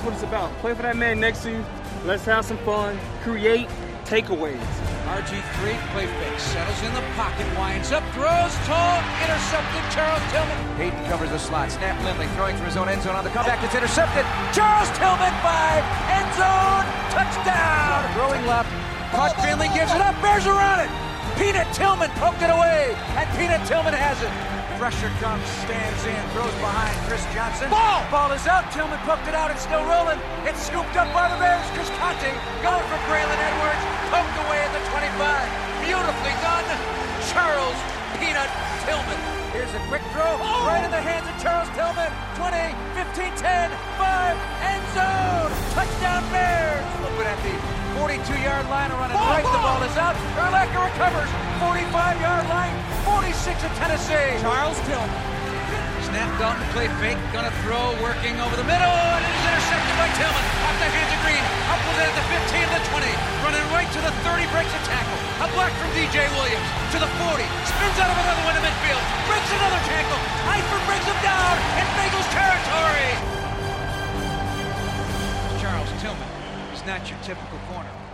That's what it's about. Play for that man next to you. Let's have some fun. Create takeaways. RG3, play fake, settles in the pocket, winds up, throws, tall, intercepted, Charles Tillman. Hayden covers the slot, snap Lindley, throwing through his own end zone on the comeback, it's intercepted. Charles Tillman, 5, end zone, touchdown. Throwing left, caught, Finley gives it up, Bears are on it. Peanut Tillman poked it away, and Peanut Tillman has it. Pressure comes, stands in, throws behind Chris Johnson. Ball is out, Tillman poked it out, it's still rolling. It's scooped up by the Bears, Chris Conte going for Braylon Edwards, poked away at the 25. Beautifully done, Charles Peanut Tillman. Here's a quick throw, right in the hands of Charles Tillman. 20, 15, 10, 5, end zone. Touchdown Bears. Look at the 42-yard line, running right, the ball is out. Urlacher recovers, 45-yard line, 46 of Tennessee. Charles Tillman. Snap, Dalton, play fake, gonna throw, working over the middle, and it is intercepted by Tillman. Off the hands of Green, up with it at the 15 to the 20, running right to the 30, breaks a tackle. A block from DJ Williams to the 40, spins out of another one to midfield, breaks another tackle. Eifert brings him down in Bengals territory. Charles Tillman is not your typical corner.